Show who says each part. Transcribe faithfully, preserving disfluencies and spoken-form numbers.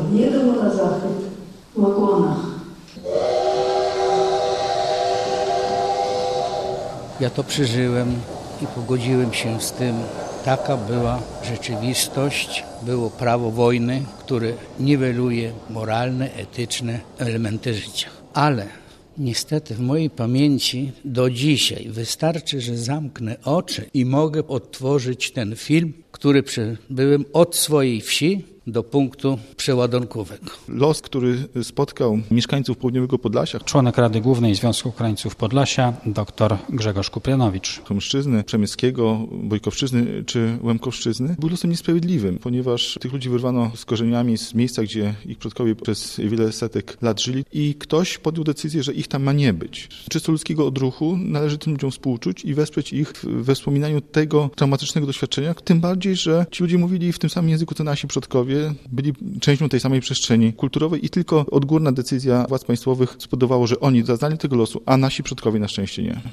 Speaker 1: nie było na zachwyt w okłonach.
Speaker 2: Ja to przeżyłem i pogodziłem się z tym. Taka była rzeczywistość, było prawo wojny, które niweluje moralne, etyczne elementy życia. Ale niestety w mojej pamięci do dzisiaj wystarczy, że zamknę oczy i mogę odtworzyć ten film, który przebyłem od swojej wsi do punktu przeładunkowego.
Speaker 3: Los, który spotkał mieszkańców Południowego Podlasia.
Speaker 4: Członek Rady Głównej Związku Krańców Podlasia, dr Grzegorz Kuprianowicz.
Speaker 3: Tomszczyzny, Przemyskiego, Bojkowszczyzny czy Łemkowszczyzny był losem niesprawiedliwym, ponieważ tych ludzi wyrwano z korzeniami z miejsca, gdzie ich przodkowie przez wiele setek lat żyli i ktoś podjął decyzję, że ich tam ma nie być. Czysto ludzkiego odruchu należy tym ludziom współczuć i wesprzeć ich we wspominaniu tego traumatycznego doświadczenia, tym bardziej, że ci ludzie mówili w tym samym języku, co nasi przodkowie, byli częścią tej samej przestrzeni kulturowej i tylko odgórna decyzja władz państwowych spowodowała, że oni zaznali tego losu, a nasi przodkowie na szczęście nie.